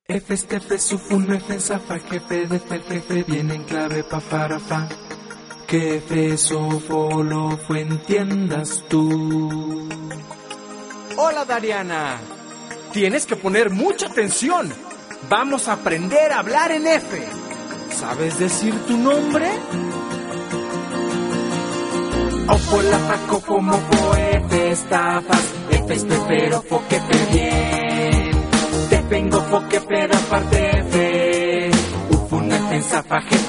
F, F, sufun, F, zafa, jefe, de jefe, viene en clave, pa, para, fa. Que F, sofo, lo fue, entiendas tú. Hola, Dariana. Tienes que poner mucha atención. Vamos a aprender a hablar en F. ¿Sabes decir tu nombre? Ofo, la, fa, cofo, mofo, F, estafas, F, pero, fo, que fe, bien. Te vengo, fo, que fe, da parte, F. Ufun, F, zafa,